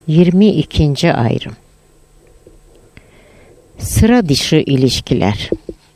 22. ayrım. Sıra dışı ilişkiler.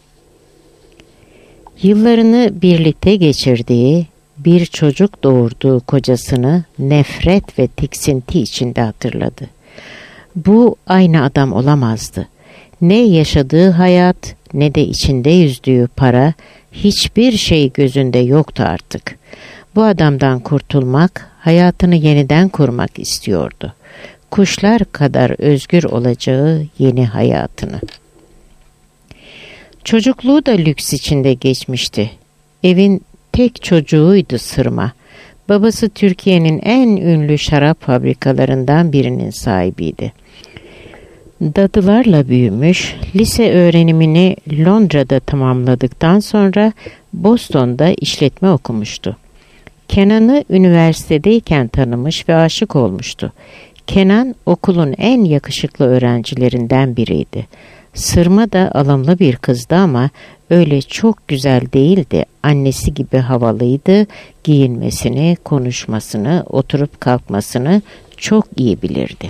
Yıllarını birlikte geçirdiği, bir çocuk doğurduğu kocasını nefret ve tiksinti içinde hatırladı. Bu aynı adam olamazdı. Ne yaşadığı hayat ne de içinde yüzdüğü para, hiçbir şey gözünde yoktu artık. Bu adamdan kurtulmak, hayatını yeniden kurmak istiyordu. Kuşlar kadar özgür olacağı yeni hayatını. Çocukluğu da lüks içinde geçmişti. Evin tek çocuğuydu Sırma. Babası Türkiye'nin en ünlü şarap fabrikalarından birinin sahibiydi. Dadılarla büyümüş, lise öğrenimini Londra'da tamamladıktan sonra Boston'da işletme okumuştu. Kenan'ı üniversitedeyken tanımış ve aşık olmuştu. Kenan okulun en yakışıklı öğrencilerinden biriydi. Sırma da alımlı bir kızdı ama öyle çok güzel değildi. Annesi gibi havalıydı. Giyinmesini, konuşmasını, oturup kalkmasını çok iyi bilirdi.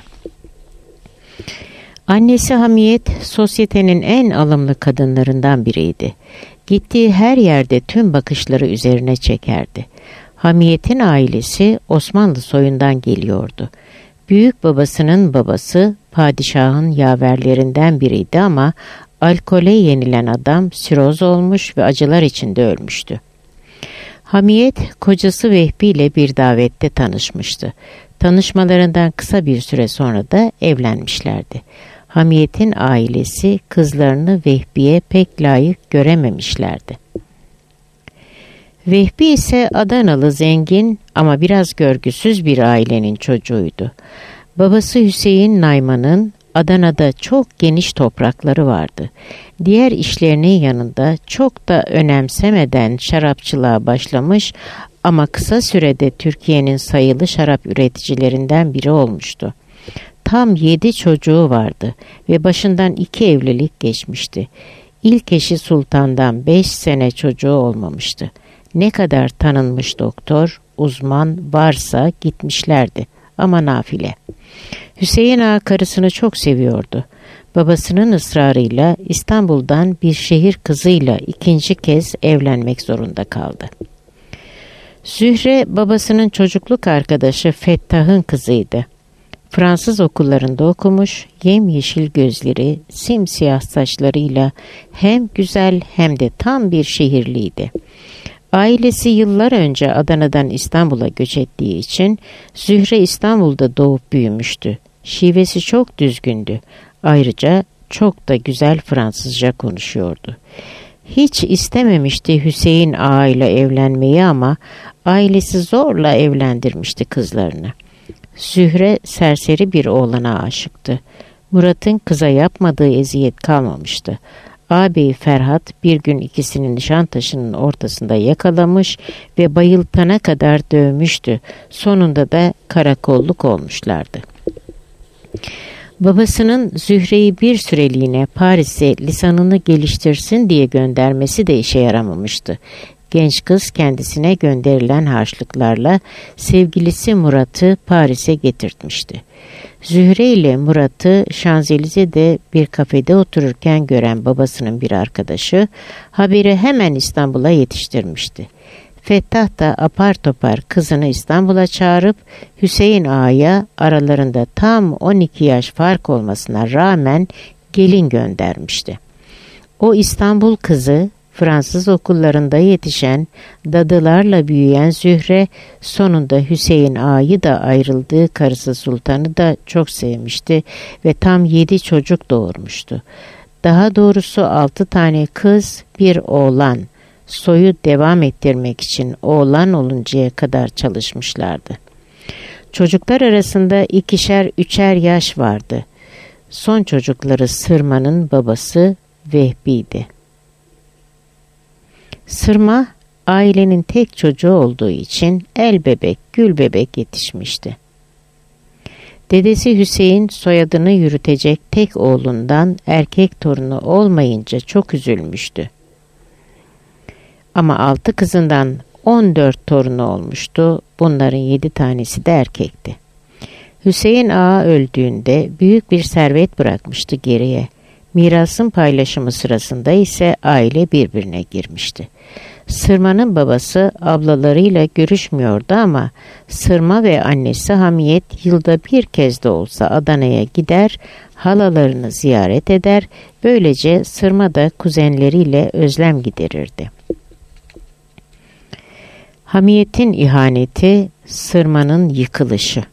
Annesi Hamiyet, sosyetenin en alımlı kadınlarından biriydi. Gittiği her yerde tüm bakışları üzerine çekerdi. Hamiyet'in ailesi Osmanlı soyundan geliyordu. Büyük babasının babası padişahın yaverlerinden biriydi ama alkole yenilen adam siroz olmuş ve acılar içinde ölmüştü. Hamiyet kocası Vehbi ile bir davette tanışmıştı. Tanışmalarından kısa bir süre sonra da evlenmişlerdi. Hamiyet'in ailesi kızlarını Vehbi'ye pek layık görememişlerdi. Vehbi ise Adanalı zengin ama biraz görgüsüz bir ailenin çocuğuydu. Babası Hüseyin Nayman'ın Adana'da çok geniş toprakları vardı. Diğer işlerinin yanında çok da önemsemeden şarapçılığa başlamış ama kısa sürede Türkiye'nin sayılı şarap üreticilerinden biri olmuştu. Tam 7 çocuğu vardı ve başından 2 evlilik geçmişti. İlk eşi Sultan'dan 5 sene çocuğu olmamıştı. Ne kadar tanınmış doktor, uzman varsa gitmişlerdi ama nafile. Hüseyin Ağa karısını çok seviyordu. Babasının ısrarıyla İstanbul'dan bir şehir kızıyla 2. kez evlenmek zorunda kaldı. Zühre babasının çocukluk arkadaşı Fettah'ın kızıydı. Fransız okullarında okumuş, yemyeşil gözleri, simsiyah saçlarıyla hem güzel hem de tam bir şehirliydi. Ailesi yıllar önce Adana'dan İstanbul'a göç ettiği için Zühre İstanbul'da doğup büyümüştü. Şivesi çok düzgündü. Ayrıca çok da güzel Fransızca konuşuyordu. Hiç istememişti Hüseyin Ağa ile evlenmeyi ama ailesi zorla evlendirmişti kızlarını. Zühre serseri bir oğlana aşıktı. Murat'ın kıza yapmadığı eziyet kalmamıştı. Ağabeyi Ferhat bir gün ikisini Nişantaşı'nın ortasında yakalamış ve bayıltana kadar dövmüştü. Sonunda da karakolluk olmuşlardı. Babasının Zühre'yi bir süreliğine Paris'e lisanını geliştirsin diye göndermesi de işe yaramamıştı. Genç kız kendisine gönderilen harçlıklarla sevgilisi Murat'ı Paris'e getirtmişti. Zühre ile Murat'ı Şanzelize'de bir kafede otururken gören babasının bir arkadaşı haberi hemen İstanbul'a yetiştirmişti. Fettah da apar topar kızını İstanbul'a çağırıp Hüseyin Ağa'ya aralarında tam 12 yaş fark olmasına rağmen gelin göndermişti. O İstanbul kızı Fransız okullarında yetişen, dadılarla büyüyen Zühre sonunda Hüseyin Ağa'yı da ayrıldığı karısı Sultan'ı da çok sevmişti ve tam 7 çocuk doğurmuştu. Daha doğrusu 6 tane kız, bir oğlan. Soyu devam ettirmek için oğlan oluncaya kadar çalışmışlardı. Çocuklar arasında 2'şer 3'er yaş vardı. Son çocukları Sırma'nın babası Vehbi'ydi. Sırma, ailenin tek çocuğu olduğu için el bebek, gül bebek yetişmişti. Dedesi Hüseyin soyadını yürütecek tek oğlundan erkek torunu olmayınca çok üzülmüştü. Ama 6 kızından 14 torunu olmuştu. Bunların 7 tanesi de erkekti. Hüseyin Ağa öldüğünde büyük bir servet bırakmıştı geriye. Mirasın paylaşımı sırasında ise aile birbirine girmişti. Sırma'nın babası ablalarıyla görüşmüyordu ama Sırma ve annesi Hamiyet yılda bir kez de olsa Adana'ya gider, halalarını ziyaret eder, böylece Sırma da kuzenleriyle özlem giderirdi. Hamiyet'in ihaneti, Sırma'nın yıkılışı.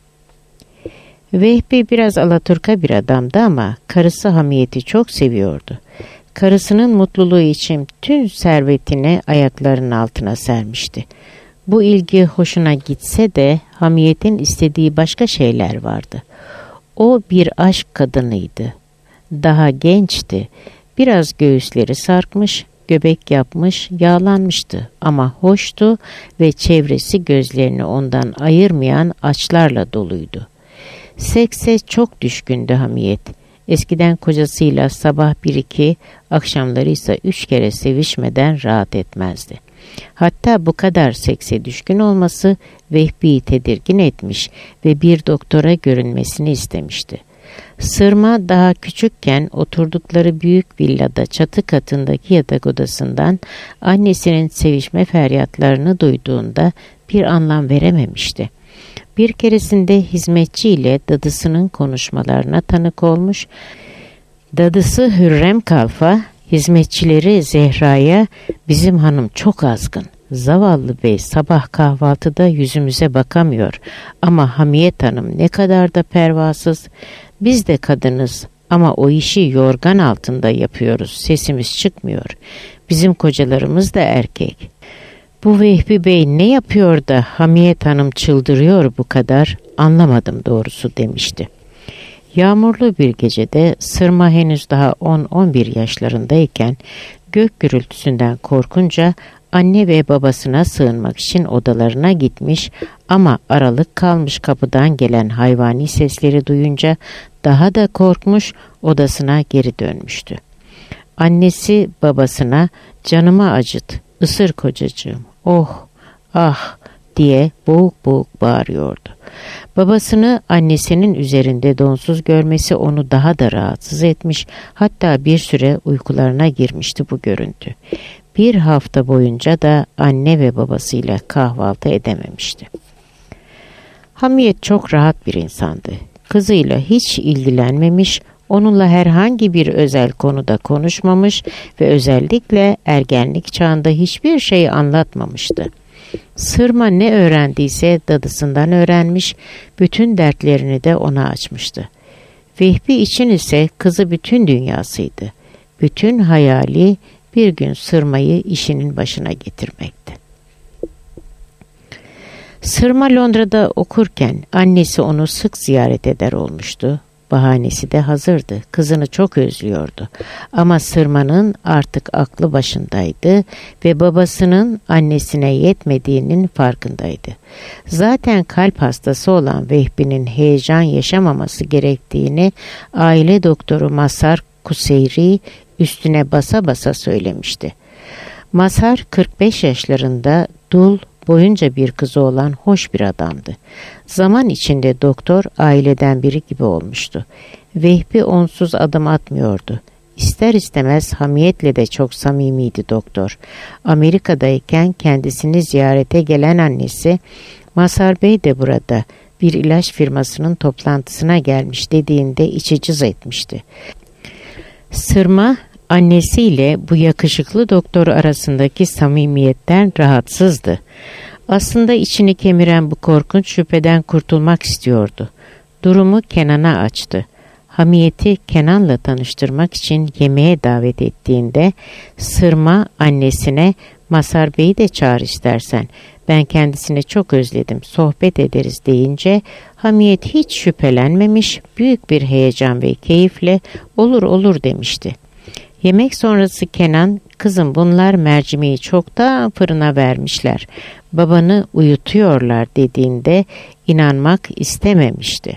Vehbi biraz alaturka bir adamdı ama karısı Hamiyet'i çok seviyordu. Karısının mutluluğu için tüm servetini ayaklarının altına sermişti. Bu ilgi hoşuna gitse de Hamiyet'in istediği başka şeyler vardı. O bir aşk kadınıydı. Daha gençti. Biraz göğüsleri sarkmış, göbek yapmış, yağlanmıştı ama hoştu ve çevresi gözlerini ondan ayırmayan açlarla doluydu. Sekse çok düşkündü Hamiyet. Eskiden kocasıyla sabah 1-2, akşamları ise 3 kere sevişmeden rahat etmezdi. Hatta bu kadar sekse düşkün olması Vehbi'yi tedirgin etmiş ve bir doktora görünmesini istemişti. Sırma daha küçükken oturdukları büyük villada çatı katındaki yatak odasından annesinin sevişme feryatlarını duyduğunda bir anlam verememişti. Bir keresinde hizmetçiyle dadısının konuşmalarına tanık olmuş. Dadısı Hürrem Kalfa, hizmetçileri Zehra'ya "Bizim hanım çok azgın. Zavallı bey sabah kahvaltıda yüzümüze bakamıyor. Ama Hamiyet Hanım ne kadar da pervasız. Biz de kadınız ama o işi yorgan altında yapıyoruz. Sesimiz çıkmıyor. Bizim kocalarımız da erkek. Bu Vehbi Bey ne yapıyor da Hamiyet Hanım çıldırıyor bu kadar, anlamadım doğrusu" demişti. Yağmurlu bir gecede Sırma henüz daha 10-11 yaşlarındayken gök gürültüsünden korkunca anne ve babasına sığınmak için odalarına gitmiş ama aralık kalmış kapıdan gelen hayvani sesleri duyunca daha da korkmuş, odasına geri dönmüştü. Annesi babasına "Canımı acıt, ısır kocacığım, oh, ah" diye boğuk boğuk bağırıyordu. Babasını annesinin üzerinde donsuz görmesi onu daha da rahatsız etmiş, hatta bir süre uykularına girmişti bu görüntü. Bir hafta boyunca da anne ve babasıyla kahvaltı edememişti. Hamiyet çok rahat bir insandı. Kızıyla hiç ilgilenmemiş, onunla herhangi bir özel konuda konuşmamış ve özellikle ergenlik çağında hiçbir şey anlatmamıştı. Sırma ne öğrendiyse dadısından öğrenmiş, bütün dertlerini de ona açmıştı. Vehbi için ise kızı bütün dünyasıydı. Bütün hayali bir gün Sırma'yı işinin başına getirmekti. Sırma Londra'da okurken annesi onu sık ziyaret eder olmuştu. Bahanesi de hazırdı. Kızını çok özlüyordu. Ama Sırma'nın artık aklı başındaydı ve babasının annesine yetmediğinin farkındaydı. Zaten kalp hastası olan Vehbi'nin heyecan yaşamaması gerektiğini aile doktoru Mazhar Kuseyri üstüne basa basa söylemişti. Mazhar 45 yaşlarında dul, boyunca bir kızı olan hoş bir adamdı. Zaman içinde doktor aileden biri gibi olmuştu. Vehbi onsuz adım atmıyordu. İster istemez Hamiyet'le de çok samimiydi doktor. Amerika'dayken kendisini ziyarete gelen annesi, "Mazhar Bey de burada bir ilaç firmasının toplantısına gelmiş" dediğinde içi cız etmişti. Sırma annesiyle bu yakışıklı doktor arasındaki samimiyetten rahatsızdı. Aslında içini kemiren bu korkunç şüpheden kurtulmak istiyordu. Durumu Kenan'a açtı. Hamiyet'i Kenan'la tanıştırmak için yemeğe davet ettiğinde Sırma annesine "Mazhar Bey'i de çağır istersen. Ben kendisini çok özledim, sohbet ederiz" deyince Hamiyet hiç şüphelenmemiş, büyük bir heyecan ve keyifle "Olur olur" demişti. Yemek sonrası Kenan, "Kızım bunlar mercimeği çoktan fırına vermişler. Babanı uyutuyorlar" dediğinde inanmak istememişti.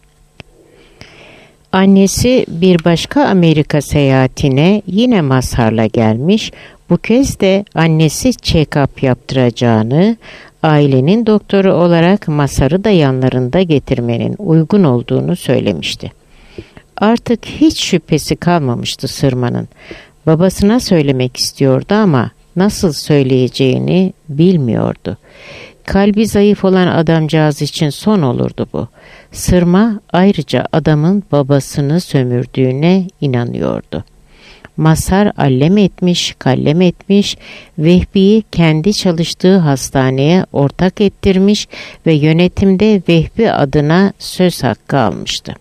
Annesi bir başka Amerika seyahatine yine Mazhar'la gelmiş. Bu kez de annesi check-up yaptıracağını, ailenin doktoru olarak Mazhar'ı da yanlarında getirmenin uygun olduğunu söylemişti. Artık hiç şüphesi kalmamıştı Sırma'nın. Babasına söylemek istiyordu ama nasıl söyleyeceğini bilmiyordu. Kalbi zayıf olan adamcağız için son olurdu bu. Sırma ayrıca adamın babasını sömürdüğüne inanıyordu. Mazhar allem etmiş, kallem etmiş, Vehbi'yi kendi çalıştığı hastaneye ortak ettirmiş ve yönetimde Vehbi adına söz hakkı almıştı.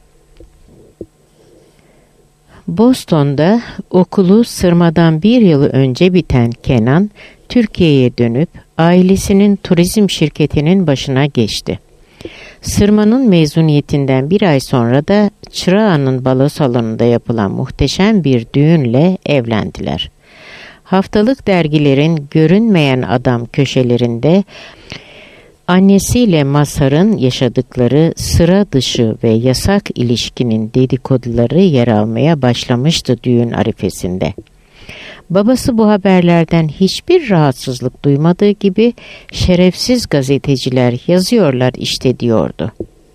Boston'da okulu Sırma'dan 1 yıl önce biten Kenan, Türkiye'ye dönüp ailesinin turizm şirketinin başına geçti. Sırma'nın mezuniyetinden 1 ay sonra da Çırağan'ın balo salonunda yapılan muhteşem bir düğünle evlendiler. Haftalık dergilerin görünmeyen adam köşelerinde annesiyle Mazhar'ın yaşadıkları sıra dışı ve yasak ilişkinin dedikoduları yer almaya başlamıştı düğün arifesinde. Babası bu haberlerden hiçbir rahatsızlık duymadığı gibi şerefsiz gazeteciler yazıyorlar işte diyordu.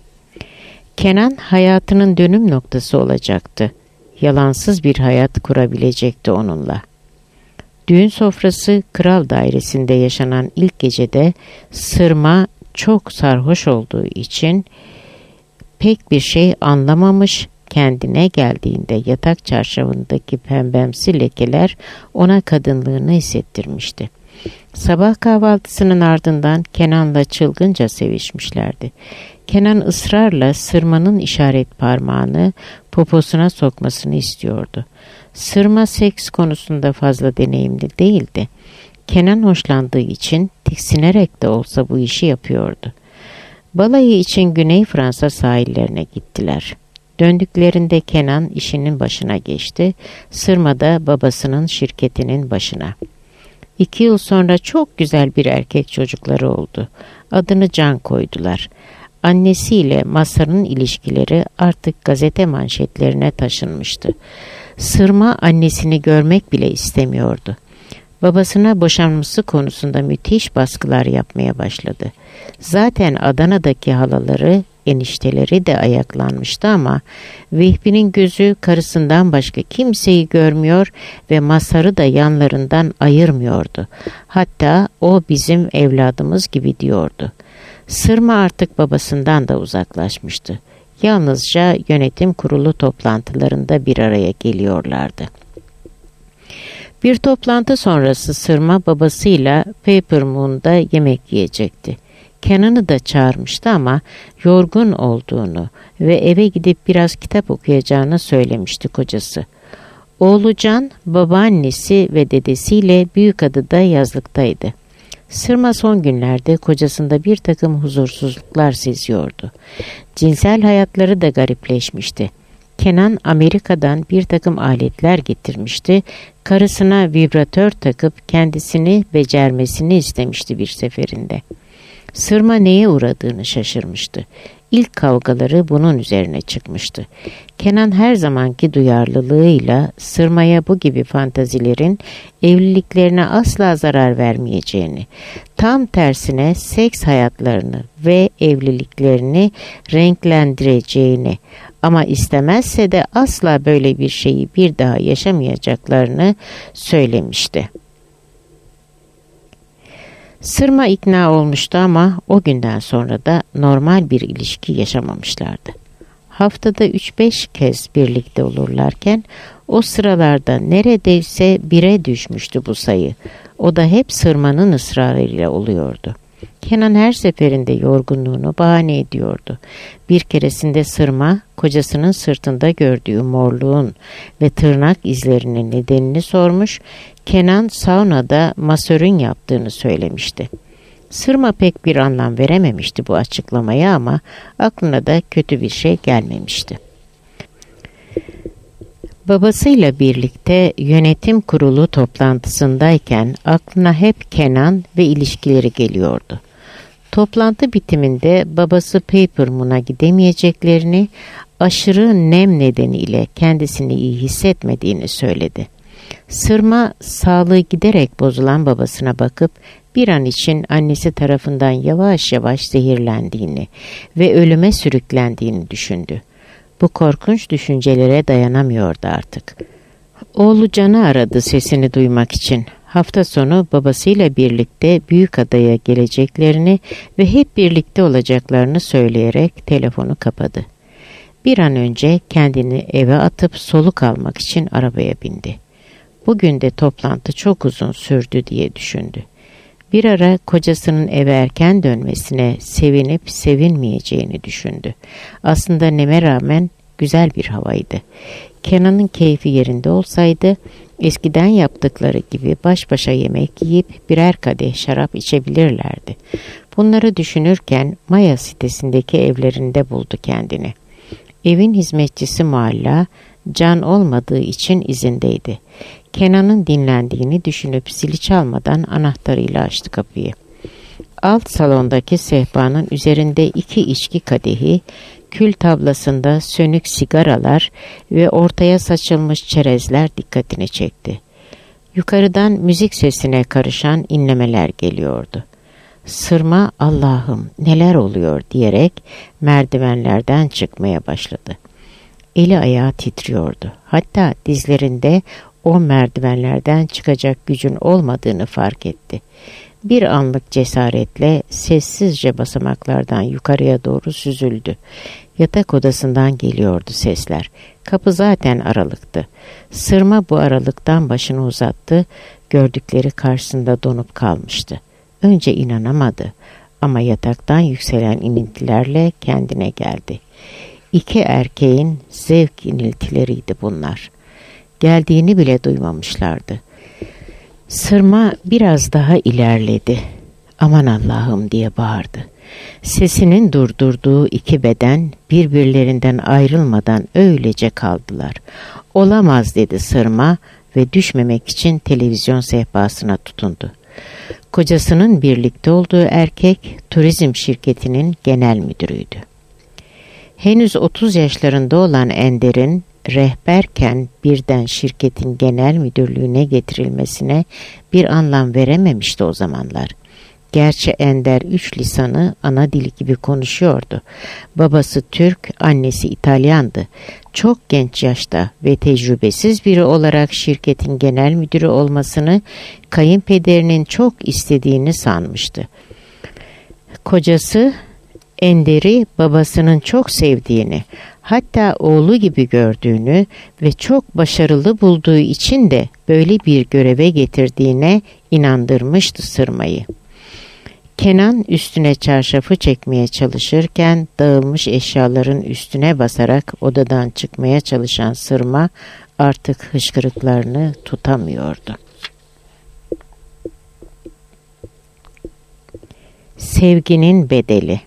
Kenan hayatının dönüm noktası olacaktı. Yalansız bir hayat kurabilecekti onunla. Düğün sofrası kral dairesinde yaşanan ilk gecede Sırma çok sarhoş olduğu için pek bir şey anlamamış, kendine geldiğinde yatak çarşafındaki pembemsi lekeler ona kadınlığını hissettirmişti. Sabah kahvaltısının ardından Kenan'la çılgınca sevişmişlerdi. Kenan ısrarla Sırma'nın işaret parmağını poposuna sokmasını istiyordu. Sırma seks konusunda fazla deneyimli değildi. Kenan hoşlandığı için tiksinerek de olsa bu işi yapıyordu. Balayı için Güney Fransa sahillerine gittiler. Döndüklerinde Kenan işinin başına geçti, Sırma da babasının şirketinin başına. 2 yıl sonra çok güzel bir erkek çocukları oldu. Adını Can koydular. Annesiyle Mazhar'ın ilişkileri artık gazete manşetlerine taşınmıştı. Sırma annesini görmek bile istemiyordu. Babasına boşanması konusunda müthiş baskılar yapmaya başladı. Zaten Adana'daki halaları, enişteleri de ayaklanmıştı ama Vehbi'nin gözü karısından başka kimseyi görmüyor ve Mazhar'ı da yanlarından ayırmıyordu. Hatta o bizim evladımız gibi diyordu. Sırma artık babasından da uzaklaşmıştı. Yalnızca yönetim kurulu toplantılarında bir araya geliyorlardı. Bir toplantı sonrası Sırma babasıyla Paper Moon'da yemek yiyecekti. Kenan'ı da çağırmıştı ama yorgun olduğunu ve eve gidip biraz kitap okuyacağını söylemişti kocası. Oğlu Can, babaannesi ve dedesiyle Büyükada'da yazlıktaydı. Sırma son günlerde kocasında bir takım huzursuzluklar seziyordu. Cinsel hayatları da garipleşmişti. Kenan Amerika'dan bir takım aletler getirmişti. Karısına vibratör takıp kendisini becermesini istemişti bir seferinde. Sırma neye uğradığını şaşırmıştı. İlk kavgaları bunun üzerine çıkmıştı. Kenan her zamanki duyarlılığıyla Sırma'ya bu gibi fantazilerin evliliklerine asla zarar vermeyeceğini, tam tersine seks hayatlarını ve evliliklerini renklendireceğini ama istemezse de asla böyle bir şeyi bir daha yaşamayacaklarını söylemişti. Sırma ikna olmuştu ama o günden sonra da normal bir ilişki yaşamamışlardı. Haftada 3-5 kez birlikte olurlarken o sıralarda neredeyse 1'e düşmüştü bu sayı. O da hep Sırma'nın ısrarıyla oluyordu. Kenan her seferinde yorgunluğunu bahane ediyordu. Bir keresinde Sırma, kocasının sırtında gördüğü morluğun ve tırnak izlerinin nedenini sormuş, Kenan saunada masörün yaptığını söylemişti. Sırma pek bir anlam verememişti bu açıklamaya ama aklına da kötü bir şey gelmemişti. Babasıyla birlikte yönetim kurulu toplantısındayken aklına hep Kenan ve ilişkileri geliyordu. Toplantı bitiminde babası Paper Moon'a gidemeyeceklerini, aşırı nem nedeniyle kendisini iyi hissetmediğini söyledi. Sırma sağlığı giderek bozulan babasına bakıp bir an için annesi tarafından yavaş yavaş zehirlendiğini ve ölüme sürüklendiğini düşündü. Bu korkunç düşüncelere dayanamıyordu artık. Oğlu Can'ı aradı sesini duymak için. Hafta sonu babasıyla birlikte Büyükada'ya geleceklerini ve hep birlikte olacaklarını söyleyerek telefonu kapadı. Bir an önce kendini eve atıp soluk almak için arabaya bindi. Bugün de toplantı çok uzun sürdü diye düşündü. Bir ara kocasının eve erken dönmesine sevinip sevinmeyeceğini düşündü. Aslında neme rağmen güzel bir havaydı. Kenan'ın keyfi yerinde olsaydı eskiden yaptıkları gibi baş başa yemek yiyip birer kadeh şarap içebilirlerdi. Bunları düşünürken Maya sitesindeki evlerinde buldu kendini. Evin hizmetçisi Mualla, Can olmadığı için izindeydi. Kenan'ın dinlendiğini düşünüp zili çalmadan anahtarıyla açtı kapıyı. Alt salondaki sehpanın üzerinde 2 içki kadehi, kül tablasında sönük sigaralar ve ortaya saçılmış çerezler dikkatini çekti. Yukarıdan müzik sesine karışan inlemeler geliyordu. Sırma "Allah'ım neler oluyor" diyerek merdivenlerden çıkmaya başladı. Eli ayağı titriyordu. Hatta dizlerinde o merdivenlerden çıkacak gücün olmadığını fark etti. Bir anlık cesaretle sessizce basamaklardan yukarıya doğru süzüldü. Yatak odasından geliyordu sesler. Kapı zaten aralıktı. Sırma bu aralıktan başını uzattı. Gördükleri karşısında donup kalmıştı. Önce inanamadı ama yataktan yükselen iniltilerle kendine geldi. 2 erkeğin zevk iniltileriydi bunlar. Geldiğini bile duymamışlardı. Sırma biraz daha ilerledi. "Aman Allah'ım" diye bağırdı. Sesinin durdurduğu 2 beden birbirlerinden ayrılmadan öylece kaldılar. "Olamaz" dedi Sırma ve düşmemek için televizyon sehpasına tutundu. Kocasının birlikte olduğu erkek turizm şirketinin genel müdürüydü. Henüz 30 yaşlarında olan Ender'in rehberken birden şirketin genel müdürlüğüne getirilmesine bir anlam verememişti o zamanlar. Gerçi Ender 3 lisanı ana dili gibi konuşuyordu. Babası Türk, annesi İtalyandı. Çok genç yaşta ve tecrübesiz biri olarak şirketin genel müdürü olmasını kayınpederinin çok istediğini sanmıştı. Kocası Ender'i babasının çok sevdiğini, hatta oğlu gibi gördüğünü ve çok başarılı bulduğu için de böyle bir göreve getirdiğine inandırmıştı Sırma'yı. Kenan üstüne çarşafı çekmeye çalışırken dağılmış eşyaların üstüne basarak odadan çıkmaya çalışan Sırma artık hıçkırıklarını tutamıyordu. Sevginin bedeli.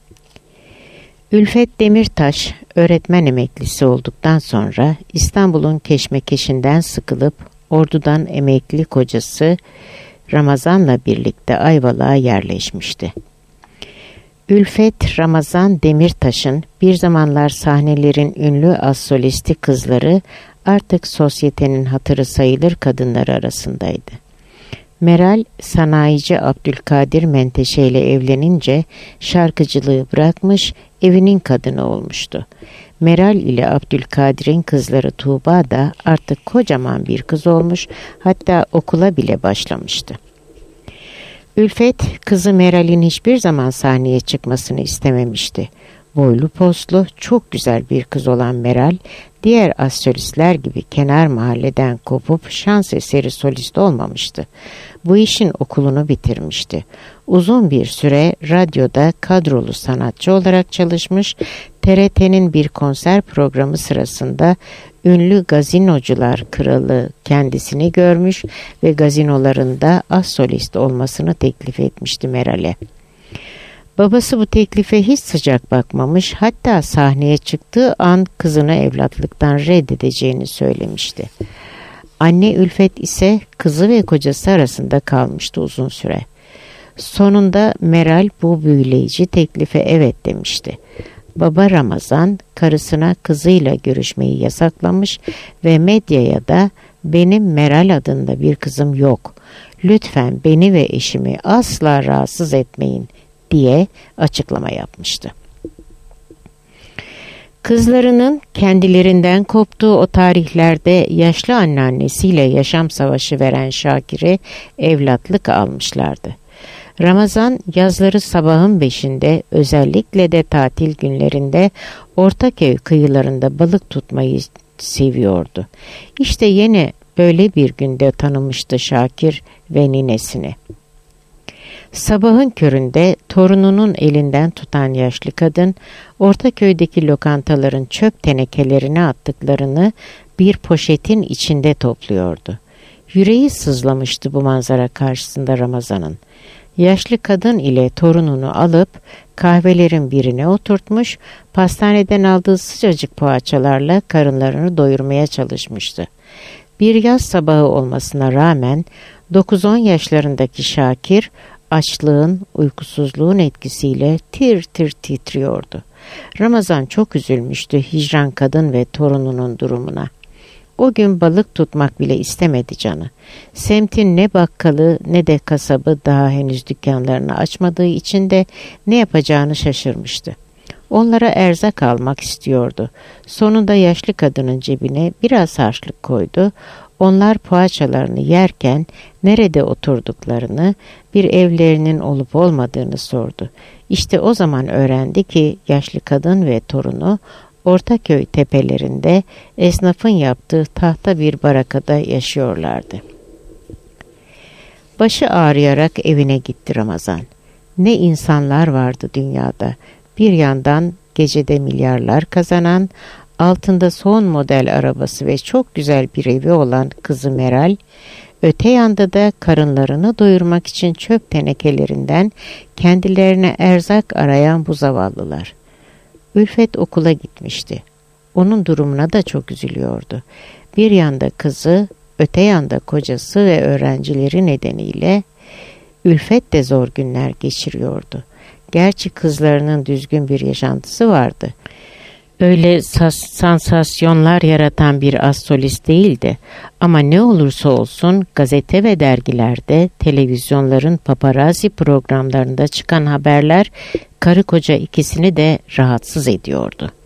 Ülfet Demirtaş öğretmen emeklisi olduktan sonra İstanbul'un keşmekeşinden sıkılıp Ordu'dan emekli kocası Ramazan'la birlikte Ayvalık'a yerleşmişti. Ülfet, Ramazan Demirtaş'ın bir zamanlar sahnelerin ünlü az solisti kızları artık sosyetenin hatırı sayılır kadınları arasındaydı. Meral, sanayici Abdülkadir Menteşe ile evlenince şarkıcılığı bırakmış, evinin kadını olmuştu. Meral ile Abdülkadir'in kızları Tuğba da artık kocaman bir kız olmuş, hatta okula bile başlamıştı. Ülfet, kızı Meral'in hiçbir zaman sahneye çıkmasını istememişti. Boylu poslu, çok güzel bir kız olan Meral, diğer az solistler gibi kenar mahalleden kopup şans eseri solist olmamıştı. Bu işin okulunu bitirmişti. Uzun bir süre radyoda kadrolu sanatçı olarak çalışmış, TRT'nin bir konser programı sırasında ünlü gazinocular kralı kendisini görmüş ve gazinolarında az solist olmasını teklif etmişti Meral'e. Babası bu teklife hiç sıcak bakmamış, hatta sahneye çıktığı an kızını evlatlıktan reddedeceğini söylemişti. Anne Ülfet ise kızı ve kocası arasında kalmıştı uzun süre. Sonunda Meral bu büyüleyici teklife evet demişti. Baba Ramazan karısına kızıyla görüşmeyi yasaklamış ve medyaya da Benim Meral adında bir kızım yok. Lütfen beni ve eşimi asla rahatsız etmeyin diye açıklama yapmıştı. Kızlarının kendilerinden koptuğu o tarihlerde yaşlı anneannesiyle yaşam savaşı veren Şakir'e evlatlık almışlardı. Ramazan yazları sabahın 5'inde, özellikle de tatil günlerinde Ortaköy kıyılarında balık tutmayı seviyordu. İşte yine böyle bir günde tanımıştı Şakir ve ninesini. Sabahın köründe torununun elinden tutan yaşlı kadın, Ortaköy'deki lokantaların çöp tenekelerine attıklarını bir poşetin içinde topluyordu. Yüreği sızlamıştı bu manzara karşısında Ramazan'ın. Yaşlı kadın ile torununu alıp kahvelerin birine oturtmuş, pastaneden aldığı sıcacık poğaçalarla karınlarını doyurmaya çalışmıştı. Bir yaz sabahı olmasına rağmen 9-10 yaşlarındaki Şakir, açlığın, uykusuzluğun etkisiyle tir tir titriyordu. Ramazan çok üzülmüştü hicran kadın ve torununun durumuna. O gün balık tutmak bile istemedi canı. Semtin ne bakkalı ne de kasabı daha henüz dükkanlarını açmadığı için de ne yapacağını şaşırmıştı. Onlara erzak almak istiyordu. Sonunda yaşlı kadının cebine biraz harçlık koydu. Onlar poğaçalarını yerken nerede oturduklarını, bir evlerinin olup olmadığını sordu. İşte o zaman öğrendi ki yaşlı kadın ve torunu Ortaköy tepelerinde esnafın yaptığı tahta bir barakada yaşıyorlardı. Başı ağrıyarak evine gitti Ramazan. Ne insanlar vardı dünyada. Bir yandan gecede milyarlar kazanan, altında son model arabası ve çok güzel bir evi olan kızı Meral, öte yanda da karınlarını doyurmak için çöp tenekelerinden kendilerine erzak arayan bu zavallılar. Ülfet okula gitmişti. Onun durumuna da çok üzülüyordu. Bir yanda kızı, öte yanda kocası ve öğrencileri nedeniyle Ülfet de zor günler geçiriyordu. Gerçi kızlarının düzgün bir yaşantısı vardı. Öyle sansasyonlar yaratan bir astrolist değildi. Ama ne olursa olsun gazete ve dergilerde, televizyonların paparazzi programlarında çıkan haberler karı koca ikisini de rahatsız ediyordu.